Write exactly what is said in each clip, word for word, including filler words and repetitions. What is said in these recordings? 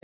They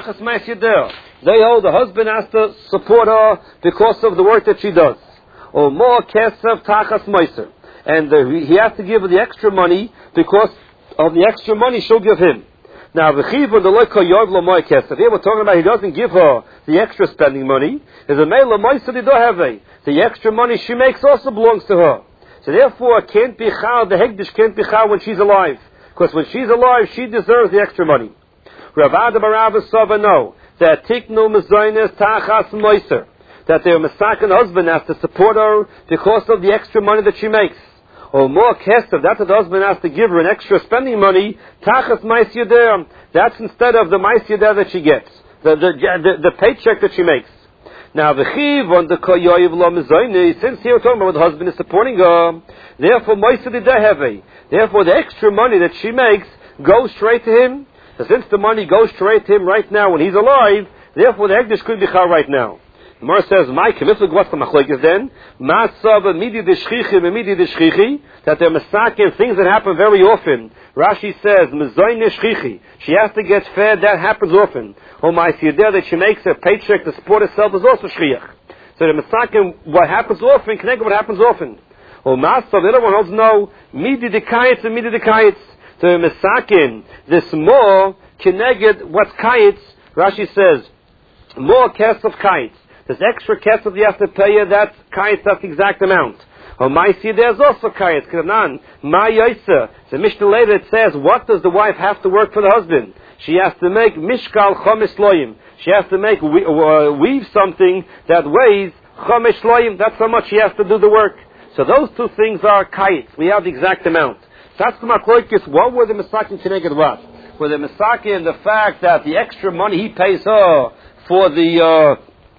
hold the husband has to support her because of the work that she does. Or more kesef tachas meiser. And the, he has to give her the extra money because of the extra money she'll give him. Now, the chiv the loika yov lo moy kesef. Here we're talking about he doesn't give her the extra spending money. Is a male meiser di doheve. The extra money she makes also belongs to her. So therefore, it can't be chal, the hegdish can't be chal when she's alive. Because when she's alive, she deserves the extra money. Rav Adam Arav Sava know that tiknu mezaynes tachas moiser, that their masakin husband has to support her because of the extra money that she makes. Or more kesef, that's what the husband has to give her an extra spending money. Tachas meiser there, that's instead of the meiser there that she gets, the the, the the paycheck that she makes. Now the chiv on the koyoyev lo mezaynes, since here we're talking about the husband is supporting her, therefore meiser di deheve, therefore the extra money that she makes goes straight to him. So since the money goes straight to him right now when he's alive, therefore the Hegdish could be chal right now. The Gemara says, "My kemiflik, what's the machlokes then? Masava midi deshchichi midi deshchichi, that they're masakin things that happen very often." Rashi says, "Mezoyne shchichi." She has to get fed. That happens often. Oh my, see there that she makes a paycheck to support herself is also shchiach. So the masakin, what happens often, connect what happens often. Oh Masav, the other one holds no midi dekayitz and midi dekayitz. So Mesakin, this more, Kineged, what's kayitz, Rashi says, more kesef kayitz. This extra kesef you have to pay you, that's kayitz, that's the exact amount. Oh, my see, there's also kayitz. Kanan, my yoisa. The Mishnah later it says, what does the wife have to work for the husband? She has to make mishkal chomesh loyim. She has to make, uh, weave something that weighs chomesh loyim. That's how much she has to do the work. So those two things are kayitz. We have the exact amount. That's the machlokes. What were the masakin connected what? Were the masakin the fact that the extra money he pays her for the uh,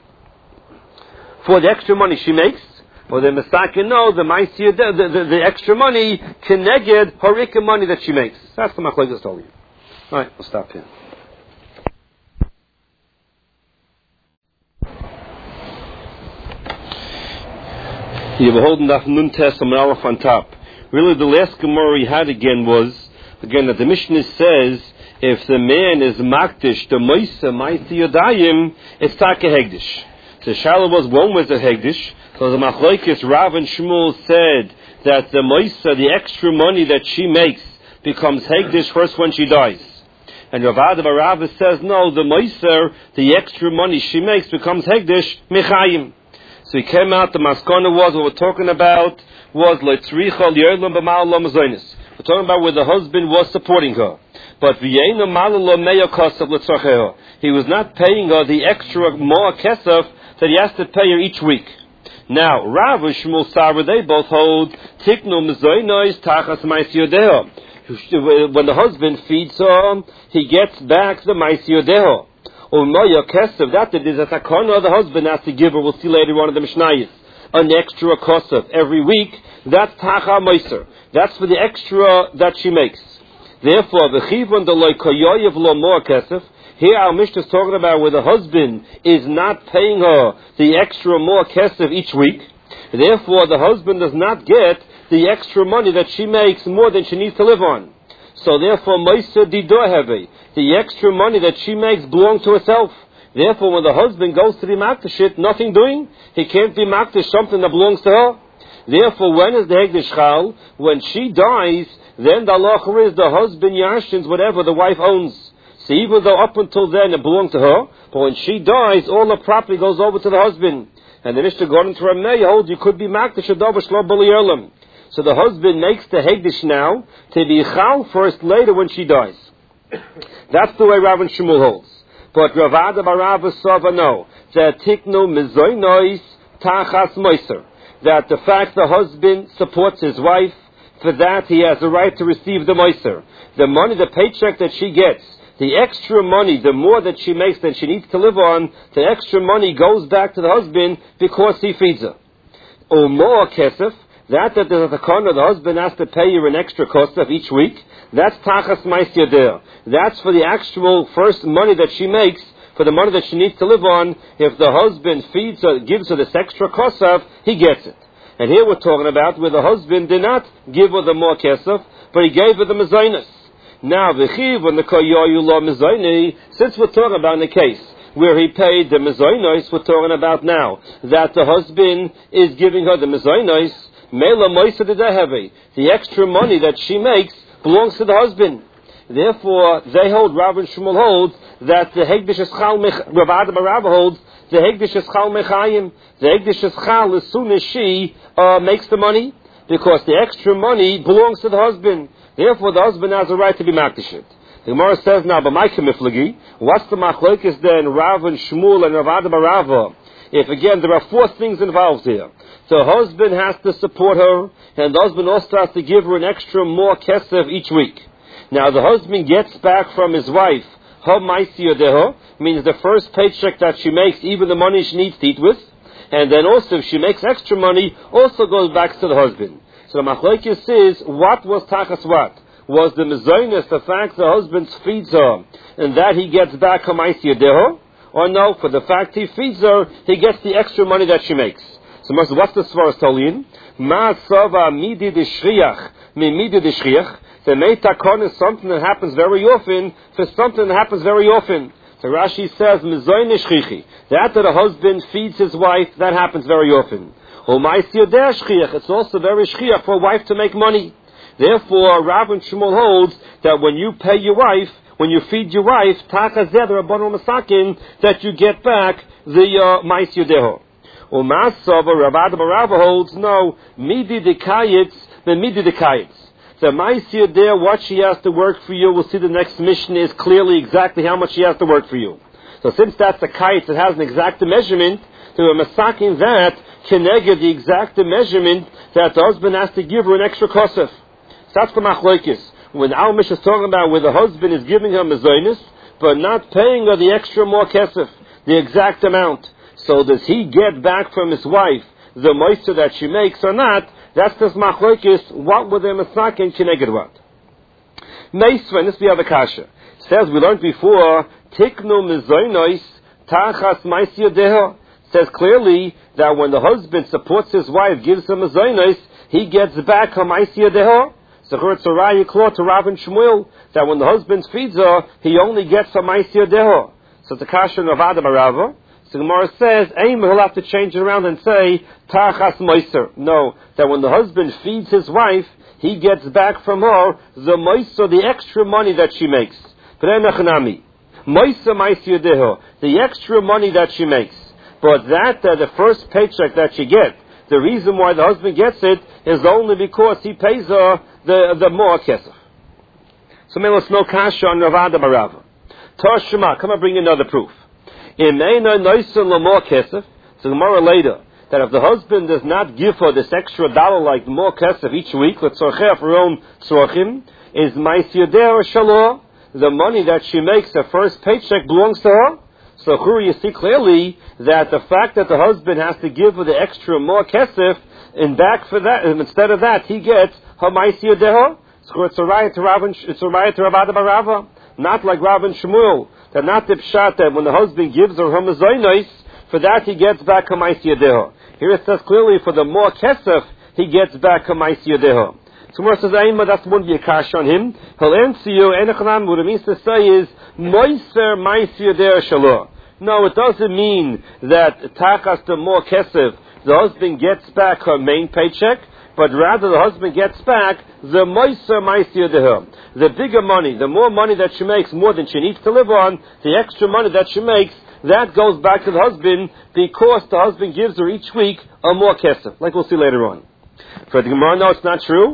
for the extra money she makes? Or the masakin no, the maisir, the, the, the, the extra money connected horika money that she makes. That's the machlokes told you. All right, we'll stop here. You have a holding that nun test on Aleph on top. Really, the last Gemara we had again was, again, that the Mishnah says, if the man is makdish, the moisa, maisi yodayim, it's taka hegdish. So Shalom was, one was a hegdish, so the machlokes, Rav and Shmuel said that the moisa, the extra money that she makes, becomes hegdish first when she dies. And Rav Adam Arav says, no, the moisa, the extra money she makes, becomes hegdish, mechayim. So he came out, the maskana was, what we're talking about, was leitzricha liyerlam b'mal lo mazonis. We're talking about where the husband was supporting her, but v'yeinu mal lo meya kasef letzarcheha. He was not paying her the extra more kesef that he has to pay her each week. Now Rav and Shmuel Sarah, they both hold tiknu mazonos tachas mais yodeha. When the husband feeds her, he gets back the mais yodeha. Or meya kesef, that it is a takana the husband has to give her. We'll see later on in the Mishnayos. An extra kosef every week, that's tacha meiser. That's for the extra that she makes. Therefore, the chivon de loy koyoyev lo more kesef. Here our Mishnah is talking about where the husband is not paying her the extra more kesef each week. Therefore, the husband does not get the extra money that she makes more than she needs to live on. So therefore, meiser didoheve, the extra money that she makes belongs to herself. Therefore, when the husband goes to be makdish, nothing doing, he can't be makdish something that belongs to her. Therefore, when is the hegdish chal? When she dies, then the halacha is the husband yashins whatever the wife owns. So even though up until then it belonged to her, but when she dies, all the property goes over to the husband. And the Mishnah going into Rameh holds you could be makdish adav shlo b'li erlam. So the husband makes the hegdish now to be chal first later when she dies. That's the way Rav and Shmuel holds. But Rav Adam Arav Sava no, that tiknu mizoynois tachas moiser, that the fact the husband supports his wife, for that he has a right to receive the moiser. The money, the paycheck that she gets, the extra money, the more that she makes than she needs to live on, the extra money goes back to the husband because he feeds her. Or more kesef, that that there's a corner, the husband has to pay you an extra kosef each week. That's tachas mais yader. That's for the actual first money that she makes, for the money that she needs to live on. If the husband feeds her, gives her this extra kosef, he gets it. And here we're talking about where the husband did not give her the more kesef, but he gave her the mezainis. Now, v'chiv when the koyoyu lo mezoni, since we're talking about in a case where he paid the mezoinos, we're talking about now that the husband is giving her the mezoinos, mela moisa de dehevi, the extra money that she makes belongs to the husband. Therefore, they hold, Rav and Shmuel holds, that the Hegdish Eschal, Rav Adam Rav holds, the Hegdish Eschal Mechayim, the Hegdish Eschal, as soon as she uh, makes the money, because the extra money belongs to the husband. Therefore, the husband has a right to be makdishit. The Gemara says now, but my kemiflagi, what's the machlokes then, Rav and Shmuel and Rav Adam Rava? If again, there are four things involved here. The husband has to support her, and the husband also has to give her an extra more kesef each week. Now the husband gets back from his wife, ha maisi yodeho, means the first paycheck that she makes, even the money she needs to eat with, and then also if she makes extra money, also goes back to the husband. So the machlokes is, what was tachas what? Was the mezoinus the fact the husband feeds her, and that he gets back ha maisi yodeho? Or no, for the fact he feeds her, he gets the extra money that she makes. So what's the svaras tolin? Ma sava midi de shriach, mi midi de shriach. The meitakon is something that happens very often, for something that happens very often. So Rashi says, mezoin shchichi. That that a husband feeds his wife, that happens very often. It's also very shchiach for a wife to make money. Therefore, Rav and Shmuel holds that when you pay your wife, when you feed your wife, that you get back the uh, mais yodeho. Umasava Rav Adam Rava holds no midi de kayitz, the midi de kayitz. The mais yodeh, what she has to work for you, we'll see the next mission is clearly exactly how much she has to work for you. So since that's a kayitz, it has an exact measurement. So we're masaking that keneged the exact measurement that the husband has to give her an extra kosef. So that's the machlokes. When our Mishnah is talking about where the husband is giving her mezonis, but not paying her the extra more kesef, the exact amount. So does he get back from his wife the moisture that she makes or not? That's this machlokes. What would the masakin keneged what? Meisven, this we have a kasha. Says we learned before, tiknu mezonos tachas mais yodeho. Says clearly that when the husband supports his wife, gives him mezonos, he gets back her mais yodeho. So it's a raya klor to Rav and Shmuel that when the husband feeds her, he only gets her mais yodeho. So it's a kasha of Adam Rava. So Gemara says, Aim, he'll have to change it around and say, Tachas moiser. No, that when the husband feeds his wife, he gets back from her the moiser, the extra money that she makes. Moiser mais yodeho, the extra money that she makes. But that, uh, the first paycheck that she gets, the reason why the husband gets it is only because he pays her the, the more kesef. So may let's know kasha on Rav Adam Rava. Toshima, come and bring another proof. In Meina Noisun Lamor Kesef, so Gemara later, that if the husband does not give her this extra dollar like more kesef each week, let's for her own tzorchim, is mais yodeh or shalor, the money that she makes, her first paycheck belongs to her. So here you see clearly that the fact that the husband has to give her the extra more kesef, and back for that, and instead of that, he gets her mais yodeh. So it's a riot to Rav, it's a riot to Rav Adam Rava, not like Rav and Shmuel. That not the pshat that when the husband gives her her mezonos, for that he gets back her mais yodeho. Here it says clearly for the more kesef, he gets back her mais yodeho. So Gemara says, Aima, that's one be a kash on him. He'll answer you, Enechanam, what it means to say is, moiser mais yodeho shalor. No, it doesn't mean that tachas the more kesef, the husband gets back her main paycheck, but rather the husband gets back the moiser mais yodeho. The bigger money, the more money that she makes, more than she needs to live on, the extra money that she makes, that goes back to the husband because the husband gives her each week a more kesef, like we'll see later on. For the Gemara, no, it's not true.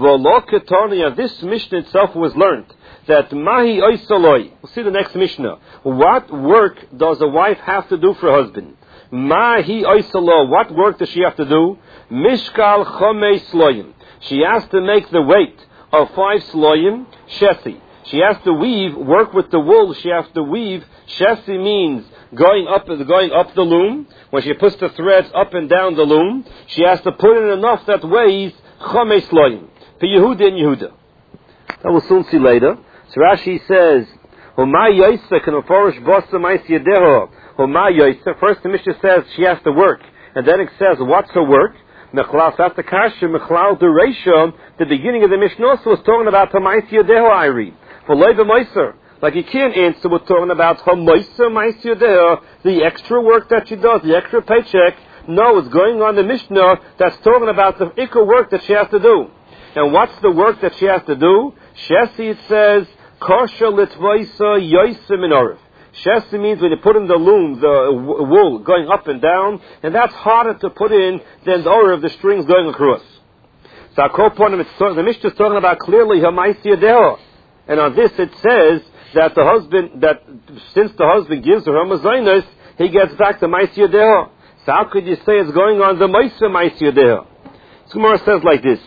This Mishnah itself was learned that mahi oisaloi. We'll see the next Mishnah. What work does a wife have to do for her husband? Mahi oisalo. What work does she have to do? Mishkal chomei sloyim. She has to make the weight of five sloyim, shesi. She has to weave, work with the wool, she has to weave. Shesi means going up going up the loom. When she puts the threads up and down the loom, she has to put in enough that weighs chomei sloyim. For Yehuda and Yehuda. That we'll soon see later. So Rashi says, Homa yoysa can aforish bosa mais yedeho. Homa yoysa. First the Mishnah says she has to work. And then it says, what's her work? Mechlal Sata Kasha, Mechlal Duration, the beginning of the Mishnah also was talking about Tamais Yodeho Iri. For Leiva Meiser, like you can't answer, we're talking about her Meiser, Meiser there, the extra work that she does, the extra paycheck. No, it's going on the Mishnah that's talking about the ikka work that she has to do. And what's the work that she has to do? Shesi, it says, Kosher litvaisa yoisim in orif. Shesi means when you put in the loom, the wool going up and down, and that's harder to put in than the orif, the strings going across. So the Mishnah is talking about clearly her Ma'aseh Yadeha. And on this it says that the husband, that since the husband gives her her Mazonos, he gets back the Ma'aseh Yadeha. So how could you say it's going on the Ma'aseh Ma'aseh Yadeha? So Gemara says like this.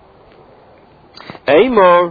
Eimor.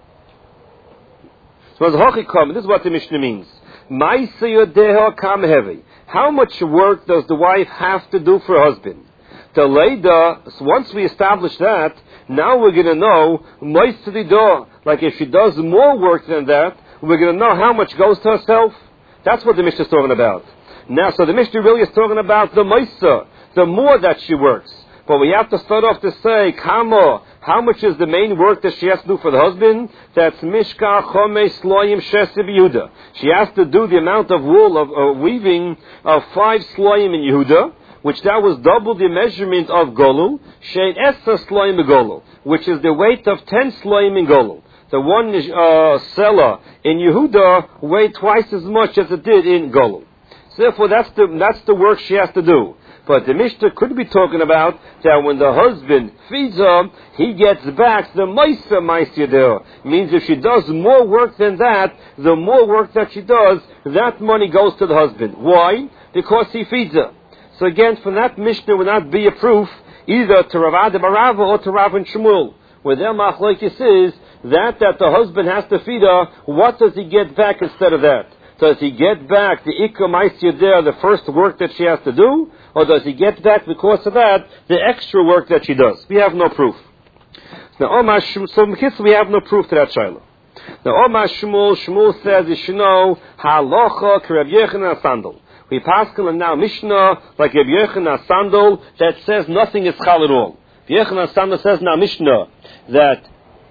So this is what the Mishnah means. Ma'aseh Yadeha kam heavy. How much work does the wife have to do for her husband? The Leida, so once we establish that, now we're going to know, like if she does more work than that, we're going to know how much goes to herself. That's what the Mishnah is talking about. Now, so the Mishnah really is talking about the Moisa, the more that she works. But we have to start off to say, Kamo, how much is the main work that she has to do for the husband? That's Mishka Chome Sloyim Shesib Yehuda. She has to do the amount of wool, of uh, weaving, of five Sloyim in Yehuda, which that was double the measurement of Golul, Shein Esa Sloim Golul, which is the weight of ten Sloim in Golul. The one uh, seller in Yehuda weighed twice as much as it did in Golul. So therefore, that's the that's the work she has to do. But the Mishnah could be talking about that when the husband feeds her, he gets back the Ma'aseh Ma'aseh Yadeha. Means if she does more work than that, the more work that she does, that money goes to the husband. Why? Because he feeds her. So again, from that Mishnah would not be a proof either to Rav Ada bar Rava or to Rav and Shmuel. Where their machlokes is that that the husband has to feed her, what does he get back instead of that? Does he get back the Ikka Ma'aseh Yadeha, the first work that she has to do? Or does he get back, because of that, the extra work that she does? We have no proof. Now, Omar Shmuel, so we have no proof to that Shiloh. Now, Omar Shmuel, Shmuel says, you should know, Halacha K'Rav Yochanan Sandal. We paskel now Mishnah like Rabbi Yochanan Sandal that says nothing is chal at all. Rabbi Yochanan Sandal says now Mishnah that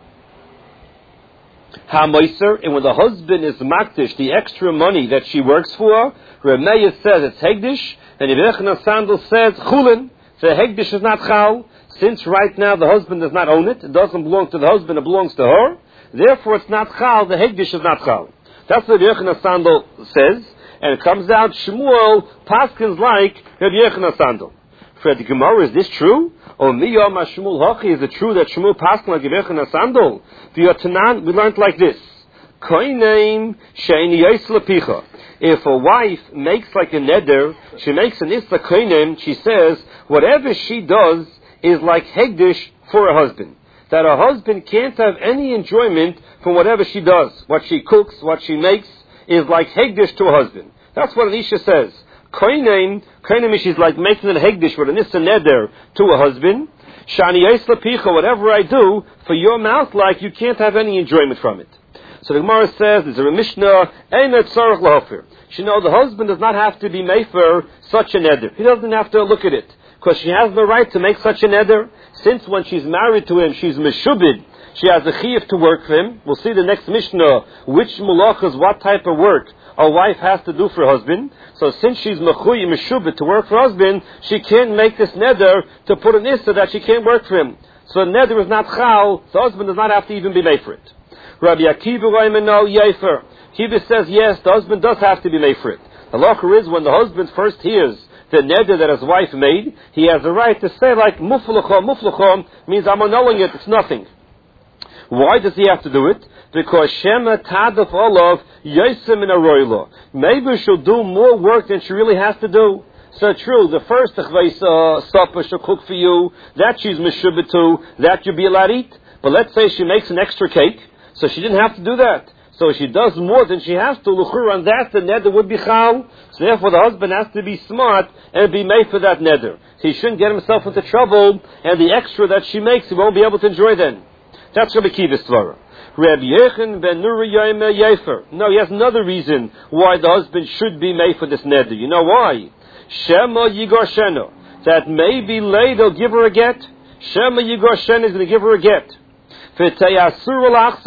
ha-moiser, and when the husband is makdish, the extra money that she works for, Rameya says it's hegdish, and Rabbi Yochanan Sandal says chulin. So hegdish is not chal, since right now the husband does not own it. It doesn't belong to the husband; it belongs to her. Therefore, it's not chal. The hegdish is not chal. That's what Rabbi Yochanan Sandal says. And it comes out, Shmuel paskins like Rabbi Yochanan Sandal. For the Gemara, is this true? Or miyom Shmuel hachi, is it true that Shmuel paskins like Rabbi Yochanan Sandal? We learned like this. Koineim she'eni yos lepicha. If a wife makes like a neder, she makes an isla koineim, she says, whatever she does is like hegdish for her husband. That her husband can't have any enjoyment from whatever she does. What she cooks, what she makes, is like hegdish to a husband. That's what Elisha says. Koinein, koinein, she's like making it hegdish with an issa neder to a husband. Shani yos lepicha, whatever I do, for your mouth, like you can't have any enjoyment from it. So the Gemara says, there's a Mishnah, Eimet tzarich lahafir. She knows the husband does not have to be mefer such a neder. He doesn't have to look at it. Because she has the right to make such a neder. Since when she's married to him, she's meshubid. She has a chiyuv to work for him. We'll see the next Mishnah, which mulachas, what type of work a wife has to do for her husband. So since she's mechuy meshubit to work for her husband, she can't make this neder to put an issa that she can't work for him. So neder is not chal, the husband does not have to even be made for it. Rabbi Akiva Raimano Yefer. Akiva says yes, the husband does have to be made for it. The halacha is when the husband first hears the neder that his wife made, he has a right to say like muflachom, muflachom means I'm annulling it, it's nothing. Why does he have to do it? Because Shema Tadaf Olav Yosem in a roilo. Maybe she'll do more work than she really has to do. So true, the first uh, supper she'll cook for you, that she's meshubit to, that you'll be allowed to eat. But let's say she makes an extra cake, so she didn't have to do that. So she does more than she has to, l'chur on that, the neder would be chal. So therefore the husband has to be smart and be made for that neder. So he shouldn't get himself into trouble, and the extra that she makes, he won't be able to enjoy then. That's Rabbi Kiva's Tvara. Rabbi Yechon ben Nuri Yomer Yefer. No, he has another reason why the husband should be made for this neder. You know why? Shema Yigor Sheno. That maybe later give her a get. Shema Yigor Sheno is going to give her a get. V'teyasur al-achsar.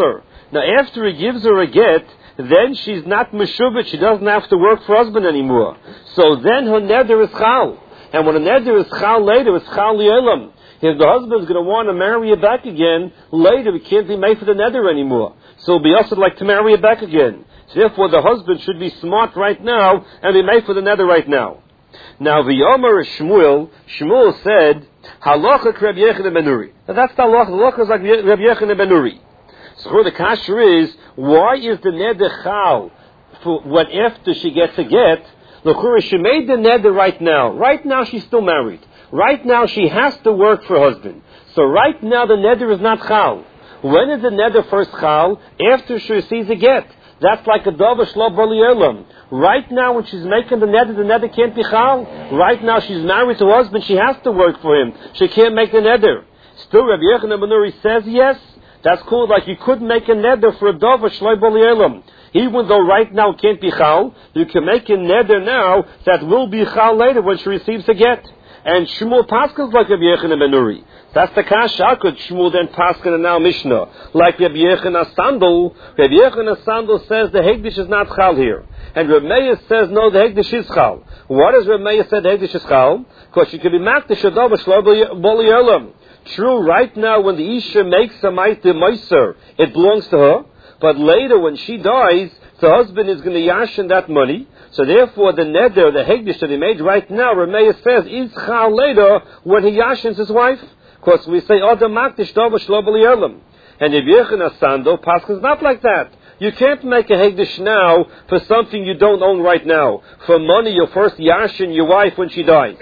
Now, after he gives her a get, then she's not meshubit. She doesn't have to work for husband anymore. So then her neder is chal. And when a neder is chal later, it's chal li'olam. If the husband's going to want to marry her back again, later he can't be made for the neder anymore. So it'll be also like to marry her back again. So therefore the husband should be smart right now and be made for the neder right now. Now, V'yomer Shmuel, Shmuel said, Halacha Reb Yechonah ben Nuri. Now that's the halacha. The halacha is like Reb Yechonah ben Nuri. So the kasher is, why is the neder chal for when after she gets a get? L'chura, she made the neder right now. Right now she's still married. Right now she has to work for her husband. So right now the neder is not chal. When is the neder first chal? After she receives a get. That's like a dava shlo bali olam. Right now when she's making the neder, the neder can't be chal. Right now she's married to her husband, she has to work for him. She can't make the neder. Still Rabbi Yechonah ben Nuri says yes. That's cool, like you could make a neder for a dava shlo bali olam. Even though right now it can't be chal, you can make a neder now that will be chal later when she receives a get. And Shmuel Paskas like Rabbi Yechonah ben Nuri. That's the kasha. How could Shmuel then Paskin and now Mishnah? Like Rabbi Yechonah Sandal, Rabbi Yechonah Sandal says the Hegdish is not chal here. And Rabbi Meir says no, the Hegdish is chal. What does Rabbi Meir say the Hegdish is chal? Because she can be makdish adov shlo bali olam. True, right now when the Isha makes a ma'ite meiser, it belongs to her. But later when she dies, the husband is going to yashin that money. So therefore, the neder, the hegdish that he made right now, Rameya says, is chal later when he yashins his wife. Because we say, oh, the makdish dova shlo bali olam. And if Yechonah Sando, Pascha is not like that. You can't make a hegdish now for something you don't own right now. For money, you'll first yashin your wife when she dies.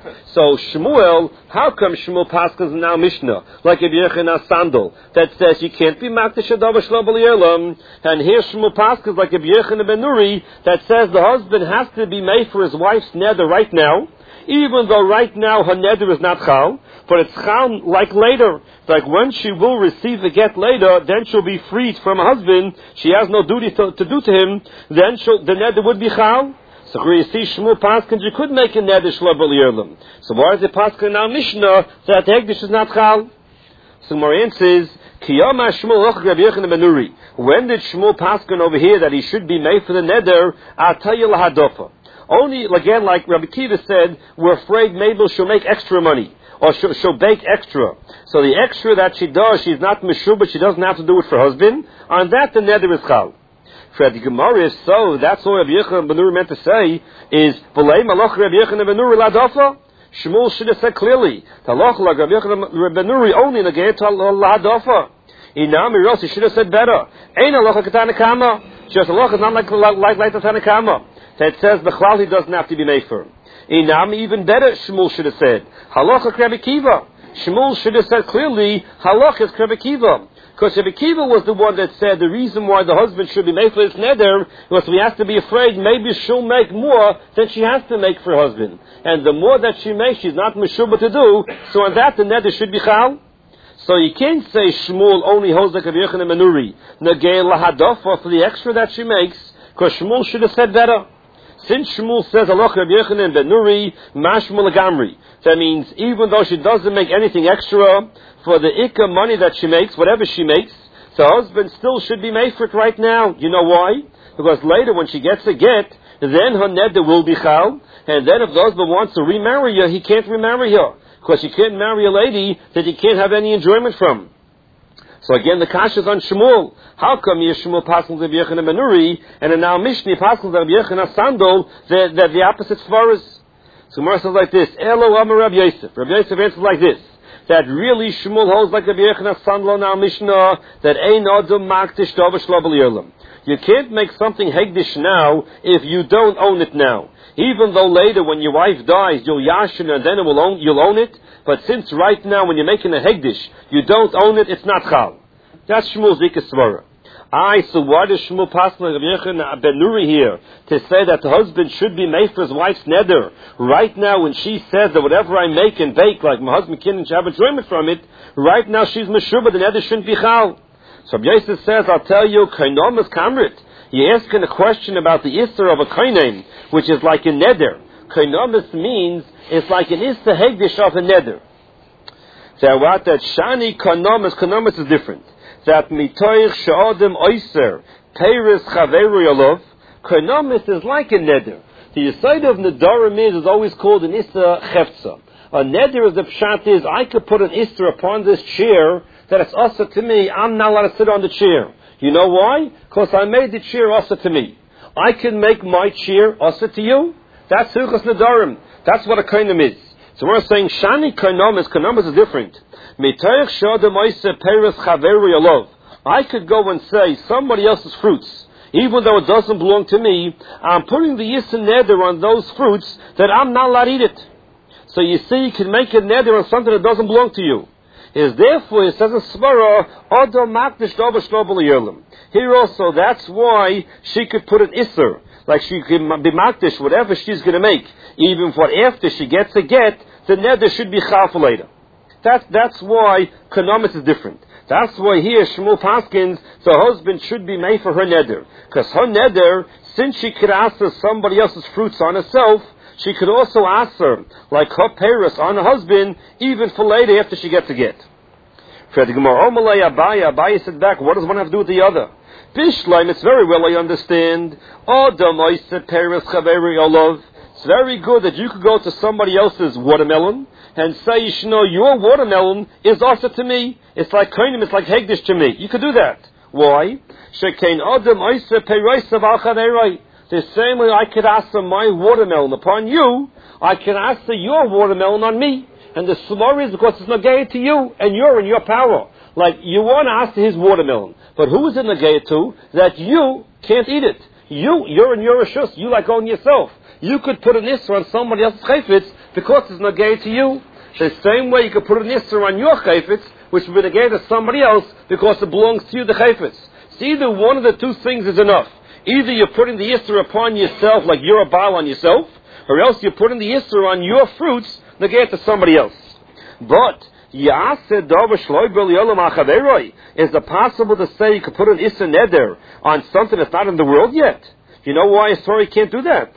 So Shmuel, how come Shmuel Pascha is now Mishnah, like Rabbi Yechonah Sandal, that says you can't be makdish adava shlo bali olam, and here Shmuel Pascha is like Rabbi Yechonah ben Nuri, that says the husband has to be made for his wife's neder right now, even though right now her neder is not chal, but it's chal like later. Like when she will receive the get later, then she'll be freed from her husband, she has no duty to, to do to him, then she'll, the neder would be chal. So here you see Shmuel Paskin, you could make a neder shlo bali olam. So why is it Paskin now Mishnah that the hegdish is not chal? So Marian says, Kiyama Shmuel loch Rabbi Yechonah ben Nuri. When did Shmuel Paskin over here that he should be made for the neder? Atayil hadofa. Only again, like Rabbi Kiva said, we're afraid maybe she'll make extra money or she'll, she'll bake extra. So the extra that she does, she's not meshubah, but she doesn't have to do it for her husband. On that, the neder is chal. For the Gemara is so, that's what Rabbi Yechonah ben Nuri meant to say, is, V'lei malach Rabbi Yechonah ben Nuri ladafa? Shmuel should have said clearly, Talach like Rabbi Yechonah ben Nuri only in the Geit ladafa. Inam Miros, he should have said better. Ein halacha k'tanakama. Just halacha is not like, like, like the Tanakama. That says, the chlal he doesn't have to be made for. Inam, even better, Shmuel should have said, Halacha Rabbi Kiva. Shmuel should have said clearly, Halacha is Rabbi Kiva. Because Rabbi Kiva was the one that said the reason why the husband should be made for his neder was we have to be afraid maybe she'll make more than she has to make for her husband. And the more that she makes, she's not meshubah to do. So on that, the neder should be chal. So you can't say Shmuel only holds like Rabbi Yechonah ben Nuri, Nagei lahadofa for the extra that she makes, because Shmuel should have said better. Since Shmuel says Halacha Rabbi Yechonah ben Nuri, mashmul lagamri. That means even though she doesn't make anything extra, for the ikka money that she makes, whatever she makes, the husband still should be made for it right now. You know why? Because later when she gets a get, then her neder will be chal, and then if the husband wants to remarry her, he can't remarry her. Because you can't marry a lady that you can't have any enjoyment from. So again, the kasha is on Shmuel. How come Shmuel passes Rabbi Yechonah ben Nuri, and in now Mishnah passes Rabbi Yechonah Sandal, that the, the opposite svaras? So Gemara says like this, Elo Amar Rabbi Yosef. Rabbi Yosef answers like this, that really Shmuel holds like Rabbi Yechonah Sandal now Mishnah, that Ein Adam Makdish Dova Shlo Bali Olam. You can't make something hegdish now if you don't own it now. Even though later when your wife dies, you'll yashin and then it will own, you'll own it. But since right now when you're making a hegdish, you don't own it, it's not chal. That's Shmuel's Zika Svara. I, so why does Shmuel pass like Rabbi Yechonah ben Nuri here to say that the husband should be made for his wife's neder? Right now when she says that whatever I make and bake, like my husband can't have enjoyment from it, right now she's meshubah, the neder shouldn't be chal. So Rabbi Yosef says, I'll tell you, kainom is kamrit. You're asking a question about the Isser of a kainem, which is like a neder. Kainomis means it's like an Isser hegdish of a neder. So what that shani kainomis, kainomis is different. that mitoich she'odem oiser peiris chaveru yalov, koinomis is like a neder. The side of nedarim is, is always called an issa cheftza. A neder is the pshat is, I could put an issa upon this chair that it's asa to me, I'm not allowed to sit on the chair. You know why? Because I made the chair asa to me. I can make my chair asa to you. That's hilchos nedarim. That's what a kainim is. So we're saying shani kainomis. Kainomis is different. Mitoich she'odem oiser peiris chaveru yalov. I could go and say somebody else's fruits, even though it doesn't belong to me. I'm putting the yisn neder on those fruits that I'm not allowed to eat it. So you see, you can make a neder on something that doesn't belong to you. Is therefore, it says in Svara, Odom makdish dova shlo b'liyolim. Here also, that's why she could put an isser, like she can be makdish, whatever she's going to make, even for after she gets a get, the neder should be chal for later. That's, that's why Kanomis is different. That's why here Shmuel Paskins, the husband should be made for her neder. Because her neder, since she could ask her somebody else's fruits on herself, she could also ask her, like her Paris on her husband, even for later after she gets a get. For the Gemara, Omalei Abaya, Abaya said back, what does one have to do with the other? Bishleim, it's very well I understand. Odom oiser Paris chaveru yalov. It's very good that you could go to somebody else's watermelon and say, you know, your watermelon is also to me. It's like kainim, it's like hegdish to me. You could do that. Why? Shekein odom oiser peirosav al chaveroi. The same way I could ask my watermelon upon you, I can ask your watermelon on me. And the svara is because it's negayah to you, and you're in your power. Like, you want to ask his watermelon, but who is it negayah to? That you can't eat it. You, you're in your reshus. You like own yourself. You could put an isser on somebody else's chayfetz because it's negayah to you. The same way you could put an isser on your chayfetz, which would be negayah to somebody else because it belongs to you, the chayfetz. So either one of the two things is enough. Either you're putting the isser upon yourself, like you're a baal on yourself, or else you're putting the isser on your fruits, negayah to somebody else. But is it possible to say you could put an isser neder on something that's not in the world yet? You know why a story can't do that?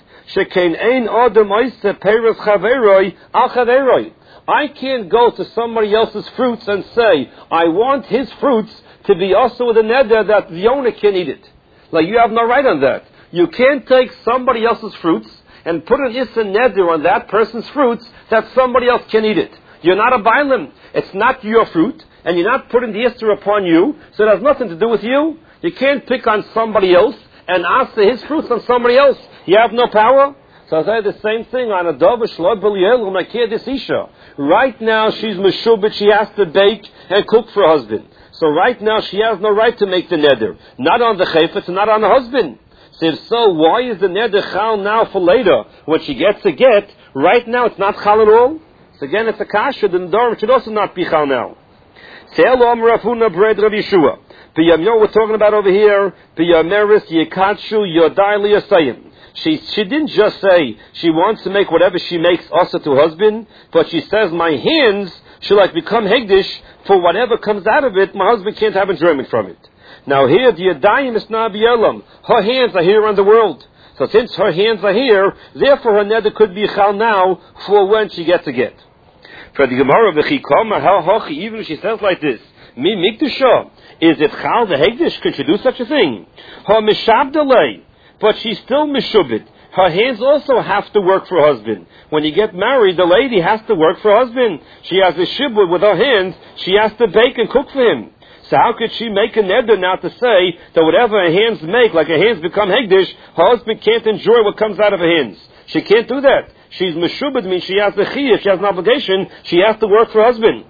I can't go to somebody else's fruits and say, I want his fruits to be also with a neder that the owner can eat it. Like, you have no right on that. You can't take somebody else's fruits and put an isser neder on that person's fruits that somebody else can eat it. You're not a bailim. It's not your fruit, and you're not putting the isser upon you, so it has nothing to do with you. You can't pick on somebody else and ask for his fruits on somebody else. You have no power. So I say the same thing on a dova shlo b'liel u'makir desisha. Right now she's meshubit, she has to bake and cook for her husband. So right now she has no right to make the neder. Not on the chayfetz and not on the husband. So if so, why is the neder chal now for later? When she gets a get, right now it's not chal at all? So again, it's a kasha, the nedarim should also not be chal now. Se'elom rafuna bread Rav Yeshua. You know what we're talking about over here? Piyameris yekatshu yodai liyasayim. She she didn't just say she wants to make whatever she makes also to husband, but she says my hands should like become hegdish for whatever comes out of it. My husband can't have enjoyment from it. Now here the yadayim is nabiyelam. Her hands are here on the world. So since her hands are here, therefore her neder could be chal now for when she gets a get. For the Gemara v'chikoma how hochi, even if she says like this, mi mikdusha, is it chal the hegdish? Could she do such a thing? Her mishabdalei. But she's still mishubit. Her hands also have to work for her husband. When you get married, the lady has to work for her husband. She has a shibud with her hands. She has to bake and cook for him. So how could she make a neder now to say that whatever her hands make, like her hands become hegdish, her husband can't enjoy what comes out of her hands? She can't do that. She's mishubit, means she has a chiyah, she has an obligation, she has to work for her husband.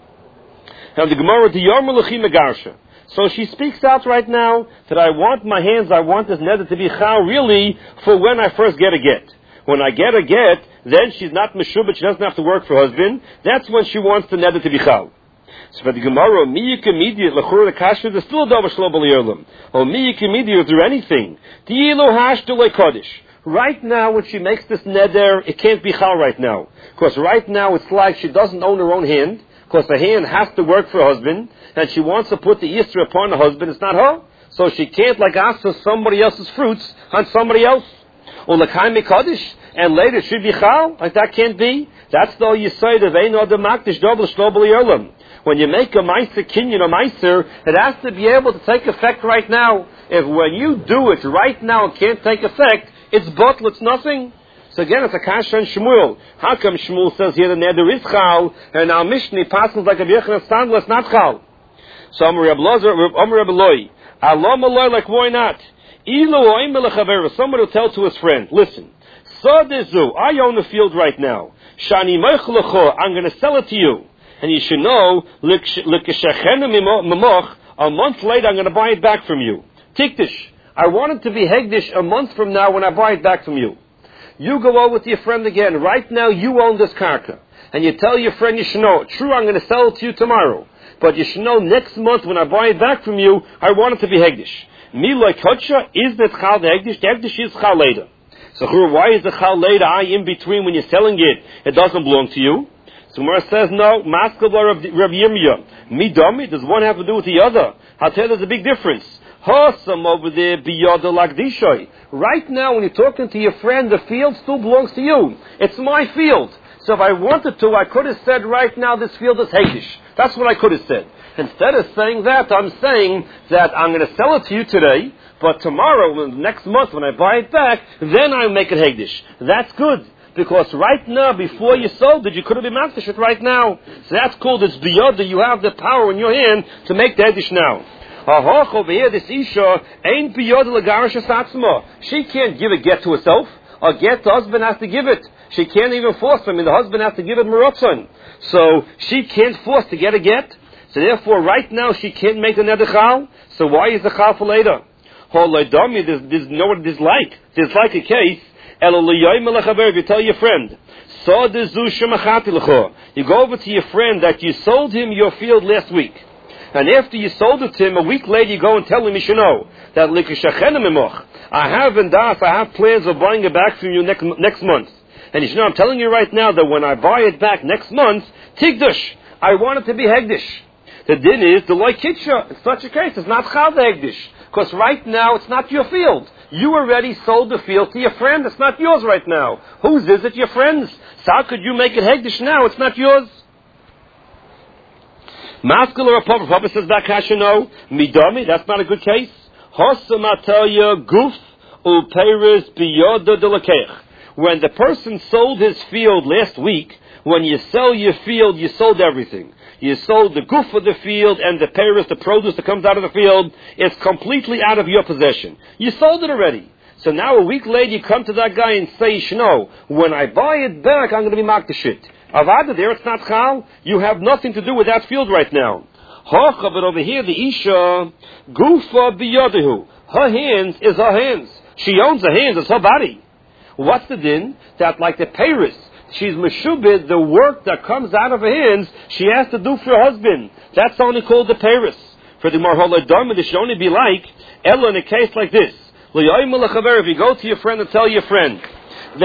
Now the Gemara, the Yarmul Lechi Megarsha. So she speaks out right now that I want my hands, I want this neder to be chal really for when I first get a get. When I get a get, then she's not meshubit, she doesn't have to work for her husband. That's when she wants the neder to be chal. So for the Gemara, miyik immediate, l'chur l'kasher, there's still a dova shlo b'li'olam. Or miyik immediate, is there anything? Di'ilu hashtu le'kodesh. Right now, when she makes this neder, it can't be chal right now. Because right now it's like she doesn't own her own hand. Because the hand has to work for her husband, and she wants to put the Yisra upon the husband. It's not her. So she can't like ask for somebody else's fruits on somebody else. Or l'chaim mekadosh, and later it should be chal. Like that can't be. That's the Yisayid of Ein Odom Makdish Dovel Shlo B'Li Olam. When you make a meiser kinyan, a meiser, it has to be able to take effect right now. If when you do it right now it can't take effect, it's bottle, it's nothing. So again, it's a kasha and Shmuel. How come Shmuel says here the neder is chal, and our Mishnah passes like a Yochanan Standler, it's not chal? So Amar Reb Lozer, Amar Reb Eloi, Alom Eloi, like why not? Ilu oim lechaver, someone will tell to his friend, listen, Sodezu, I own the field right now. Shani moich lecho, I'm going to sell it to you. And you should know, a month later I'm going to buy it back from you. Tikdish, I want it to be hegdish a month from now when I buy it back from you. You go over to your friend again. Right now you own this karka. And you tell your friend, you should know, true, I'm going to sell it to you tomorrow. But you should know next month when I buy it back from you, I want it to be hegdish. Me like Hotcha, is that chal the hegdish? The hegdish is chal later. So why is the chal later I in between when you're selling it? It doesn't belong to you. So Gemara says, no, Maskal Rav Yirmiyah. Me dummy, does one have to do with the other? I'll tell you there's a big difference. Hosam over there, biyada lagdishoy. Right now, when you're talking to your friend, the field still belongs to you. It's my field. So if I wanted to, I could have said right now this field is hegdish. That's what I could have said. Instead of saying that, I'm saying that I'm going to sell it to you today, but tomorrow, next month, when I buy it back, then I make it hegdish. That's good. Because right now, before you sold it, you could have been makdish it right now. So that's called this biyada. You have the power in your hand to make the hegdish now. Ahoch over here, this isha ain't biyada legarish asatzma. She can't give a get to herself. A get, the husband has to give it. She can't even force him, and the husband has to give it meratzon. So she can't force to get a get. So therefore, right now, she can't make the neder chal. So why is the chal for later? Holaydami, there's, there's no what it is like. There's like a case. You tell your friend, you go over to your friend that you sold him your field last week. And after you sold it to him, a week later you go and tell him, you should know, that I have in das, I have plans of buying it back from you next, next month. And you should know, I'm telling you right now that when I buy it back next month, tigdush, I want it to be hegdish. The din is, the loy kitcha, in such a case, it's not chal hegdish. Because right now, it's not your field. You already sold the field to your friend. It's not yours right now. Whose is it? Your friend's. So how could you make it hegdish now? It's not yours. Maskal or a papa. Papa says that kasha no. Midami, that's not a good case. Hosamataya guf uperis biyoda delakech. When the person sold his field last week, when you sell your field, you sold everything. You sold the goof of the field and the peris, the produce that comes out of the field, is completely out of your possession. You sold it already. So now a week later you come to that guy and say, Shno, when I buy it back, I'm going to be marked the shit. Avada there, it's not chal. You have nothing to do with that field right now. Hocha, but over here the Isha, gufa biyadahu. Her hands is her hands. She owns her hands, it's her body. What's the din? That like the peris, she's meshubed, the work that comes out of her hands, she has to do for her husband. That's only called the peris. For the marhola dharma, this should only be like, Ella in a case like this. If you go to your friend and tell your friend,